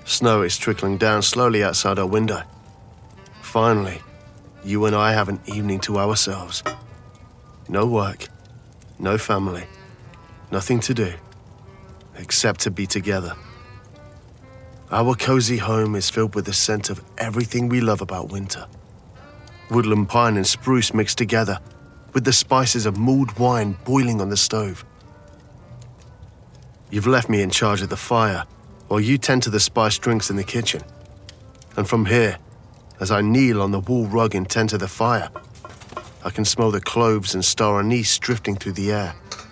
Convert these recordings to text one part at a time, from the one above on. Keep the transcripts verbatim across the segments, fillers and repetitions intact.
Snow is trickling down slowly outside our window. Finally, you and I have an evening to ourselves. No work, no family, nothing to do, except to be together. Our cozy home is filled with the scent of everything we love about winter. Woodland pine and spruce mixed together, with the spices of mulled wine boiling on the stove. You've left me in charge of the fire, while you tend to the spiced drinks in the kitchen. And from here, as I kneel on the wool rug and tend to the fire, I can smell the cloves and star anise drifting through the air.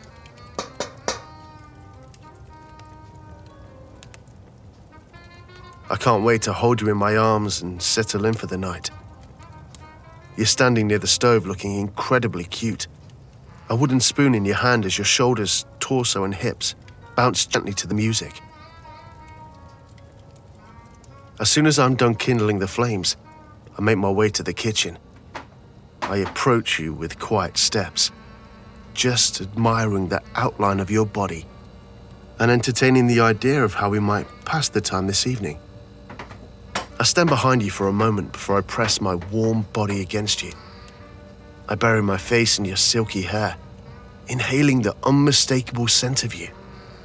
I can't wait to hold you in my arms and settle in for the night. You're standing near the stove looking incredibly cute, a wooden spoon in your hand as your shoulders, torso and hips bounce gently to the music. As soon as I'm done kindling the flames, I make my way to the kitchen. I approach you with quiet steps, just admiring the outline of your body and entertaining the idea of how we might pass the time this evening. I stand behind you for a moment before I press my warm body against you. I bury my face in your silky hair, inhaling the unmistakable scent of you.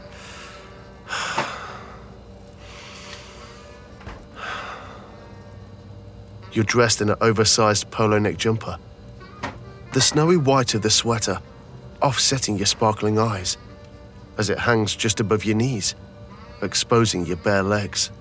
You're dressed in an oversized polo neck jumper, the snowy white of the sweater offsetting your sparkling eyes as it hangs just above your knees, exposing your bare legs.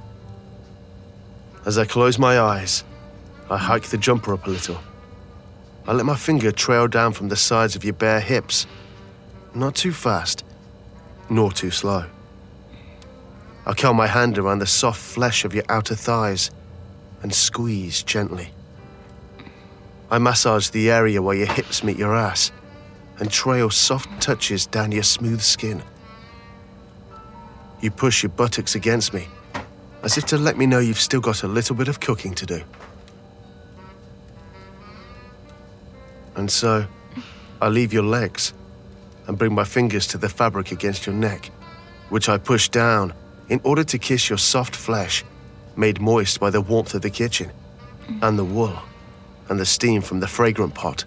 As I close my eyes, I hike the jumper up a little. I let my finger trail down from the sides of your bare hips, not too fast, nor too slow. I curl my hand around the soft flesh of your outer thighs and squeeze gently. I massage the area where your hips meet your ass and trail soft touches down your smooth skin. You push your buttocks against me, as if to let me know you've still got a little bit of cooking to do. And so, I leave your legs and bring my fingers to the fabric against your neck, which I push down in order to kiss your soft flesh, made moist by the warmth of the kitchen, and the wool, and the steam from the fragrant pot.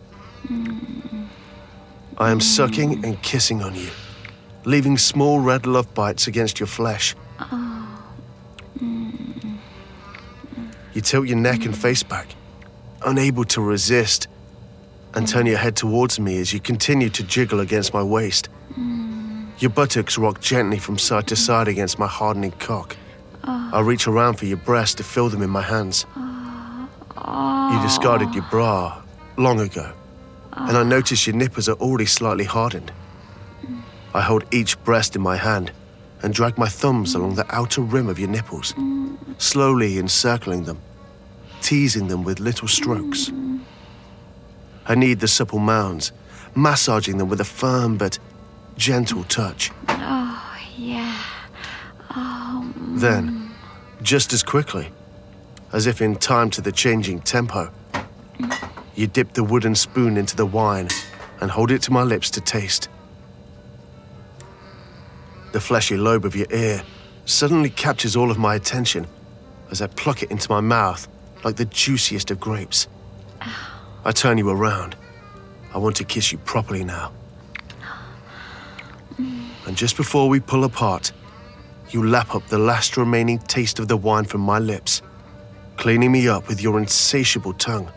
I am sucking and kissing on you, leaving small red love bites against your flesh. You tilt your neck and face back, unable to resist, and turn your head towards me as you continue to jiggle against my waist. Your buttocks rock gently from side to side against my hardening cock. I reach around for your breasts to feel them in my hands. You discarded your bra long ago, and I notice your nipples are already slightly hardened. I hold each breast in my hand and drag my thumbs along the outer rim of your nipples, slowly encircling them, teasing them with little strokes. I knead the supple mounds, massaging them with a firm but gentle touch. Oh, yeah. Oh. Then, just as quickly, as if in time to the changing tempo, you dip the wooden spoon into the wine and hold it to my lips to taste. The fleshy lobe of your ear suddenly captures all of my attention as I pluck it into my mouth like the juiciest of grapes. I turn you around. I want to kiss you properly now. And just before we pull apart, you lap up the last remaining taste of the wine from my lips, cleaning me up with your insatiable tongue.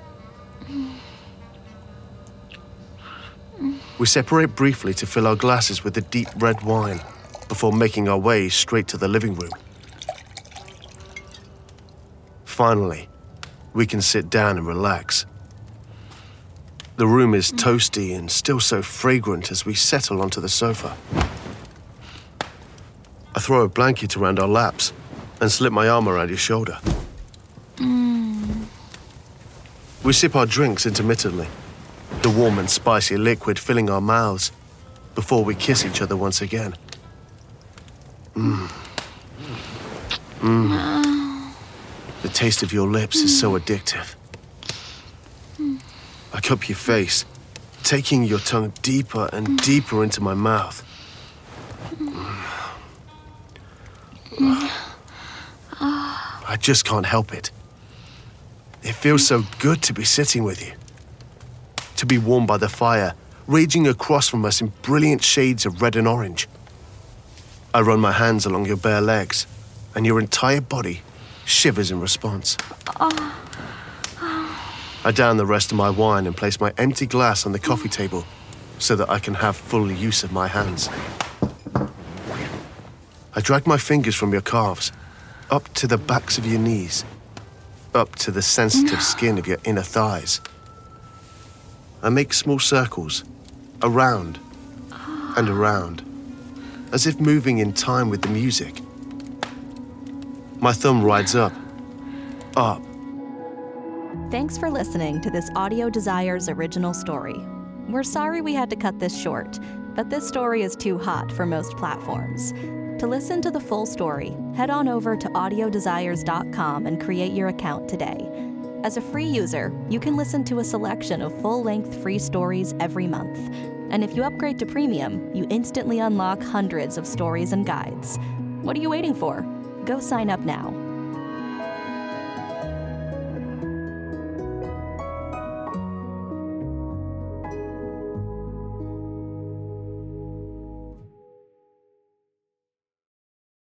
We separate briefly to fill our glasses with the deep red wine before making our way straight to the living room. Finally, we can sit down and relax. The room is toasty and still so fragrant as we settle onto the sofa. I throw a blanket around our laps and slip my arm around your shoulder. Mm. We sip our drinks intermittently, the warm and spicy liquid filling our mouths, before we kiss each other once again. Mmm. Mmm. The taste of your lips is so addictive. I cup your face, taking your tongue deeper and deeper into my mouth. I just can't help it. It feels so good to be sitting with you. To be warmed by the fire, raging across from us in brilliant shades of red and orange. I run my hands along your bare legs, and your entire body shivers in response. I down the rest of my wine and place my empty glass on the coffee table so that I can have full use of my hands. I drag my fingers from your calves, up to the backs of your knees, up to the sensitive skin of your inner thighs. I make small circles, around and around, as if moving in time with the music. My thumb rides up, up. Thanks for listening to this Audio Desires original story. We're sorry we had to cut this short, but this story is too hot for most platforms. To listen to the full story, head on over to audio desires dot com and create your account today. As a free user, you can listen to a selection of full-length free stories every month. And if you upgrade to premium, you instantly unlock hundreds of stories and guides. What are you waiting for? Go sign up now.